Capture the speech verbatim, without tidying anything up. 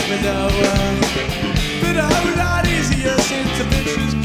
never know. But a whole lot easier since the pictures